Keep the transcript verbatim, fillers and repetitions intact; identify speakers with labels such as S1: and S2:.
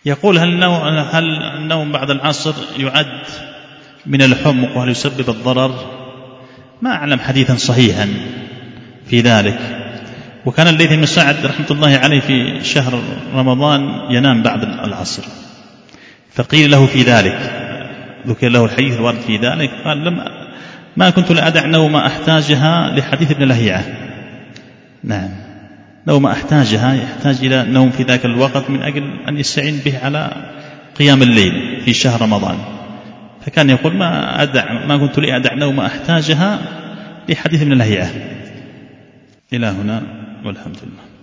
S1: يقول هل النوم, هل النوم بعد العصر يعد من الحمق وهل يسبب الضرر؟ ما أعلم حديثا صحيحا في ذلك. وكان الليث بن سعد رحمة الله عليه في شهر رمضان ينام بعد العصر، فقيل له في ذلك، ذكر له الحديث الوارد في ذلك، قال لم ما كنت لأدع نوم أحتاجها لحديث ابن لهيعة. نعم، نوم أحتاجها، يحتاج إلى نوم في ذاك الوقت من أجل أن يستعين به على قيام الليل في شهر رمضان، فكان يقول ما أدع ما كنت لأدع نوم أحتاجها لحديث ابن لهيعة. إلى هنا والحمد لله.